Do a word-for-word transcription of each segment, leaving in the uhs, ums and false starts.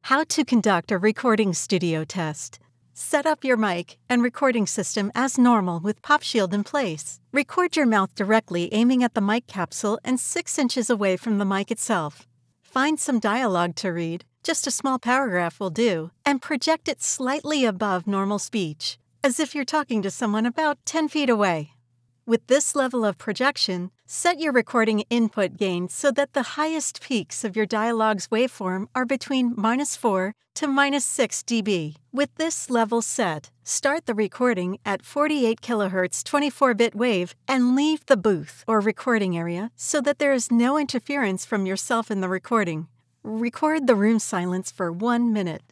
How to conduct a recording studio test. Set up your mic and recording system as normal with PopShield in place. Record your mouth directly aiming at the mic capsule and six inches away from the mic itself. Find some dialogue to read, just a small paragraph will do, and project it slightly above normal speech, as if you're talking to someone about ten feet away. With this level of projection, set your recording input gain so that the highest peaks of your dialogue's waveform are between minus four to minus six dB. With this level set, start the recording at forty-eight kilohertz twenty-four bit wave and leave the booth or recording area so that there is no interference from yourself in the recording. Record the room silence for one minute.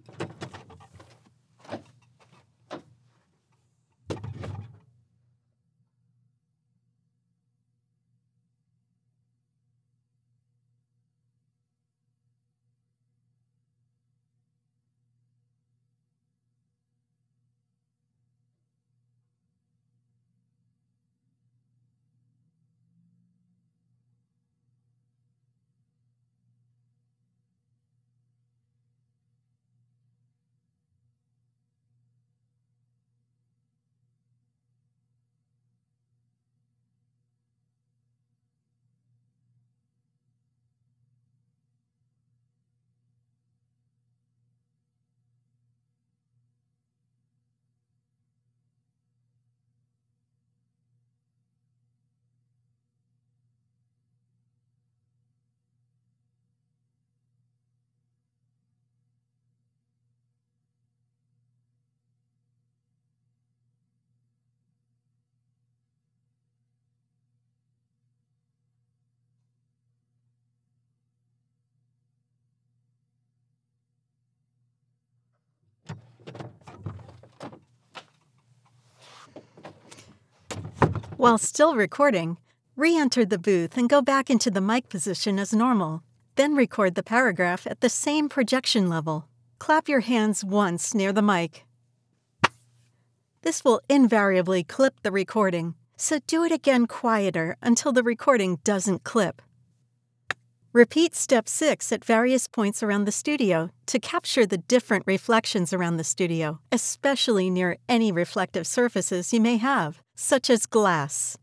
While still recording, re-enter the booth and go back into the mic position as normal. Then record the paragraph at the same projection level. Clap your hands once near the mic. This will invariably clip the recording, so do it again quieter until the recording doesn't clip. Repeat step six at various points around the studio to capture the different reflections around the studio, especially near any reflective surfaces you may have, such as glass.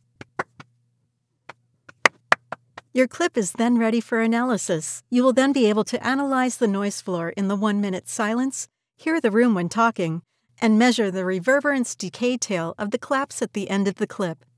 Your clip is then ready for analysis. You will then be able to analyze the noise floor in the one-minute silence, hear the room when talking, and measure the reverberance decay tail of the claps at the end of the clip.